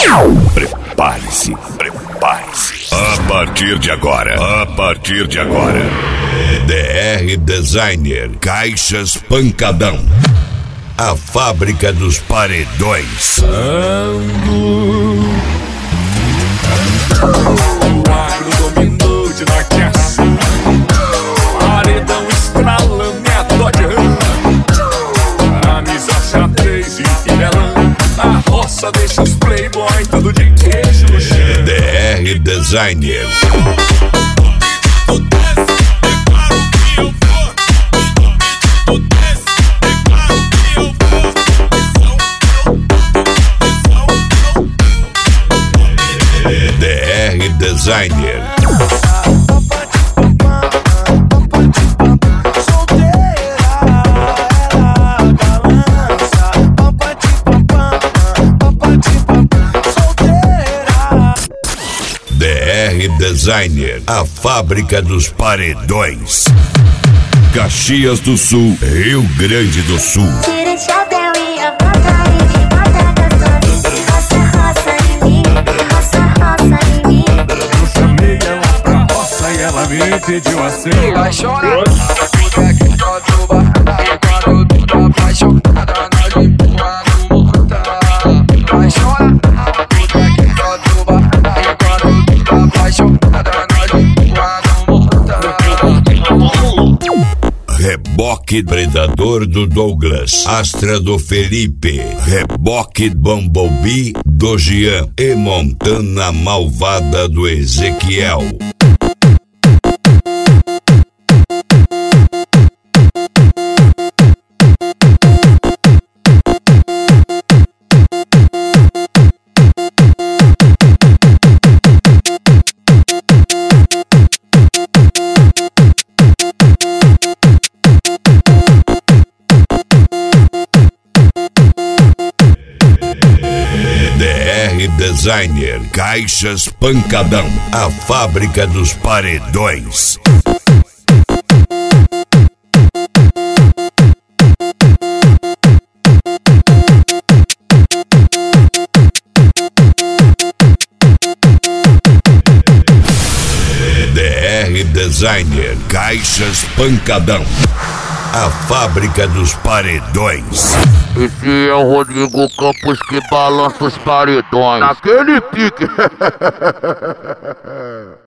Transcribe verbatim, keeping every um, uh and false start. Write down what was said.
Prepare-se, prepare-se. A partir de agora, a partir de agora, D R Designer Caixas Pancadão, a fábrica dos paredões. Ando. O agro dominou de norte a sul. Paredão estralando e a Dodge Ram. A misocha três e Pirelã. A roça deixa os playboy tudo de queijo no chão. D R Designer. D R Designer. D R Designer, a fábrica dos paredões. Caxias do Sul, Rio Grande do Sul. Tira o chapéu e a bota em mim, bota gostosa. Roça, roça em mim, roça, roça em mim. Eu chamei ela pra roça e ela me pediu assim. Vai chorar, é que pode barrar. Quando tu tá apaixonada, nós empurra no mortal. Vai chorar, é que pode barrar. Quando tu tá apaixonada, nós empurra no mortal. Reboque Predador do Douglas, Astra do Felipe, Reboque Bumblebee do Jean e Montana Malvada do Ezequiel. D R Designer Caixas Pancadão, a fábrica dos paredões. D R Designer Caixas Pancadão, a fábrica dos paredões. Esse é o Rodrigo Campos que balança os paredões. Naquele pique.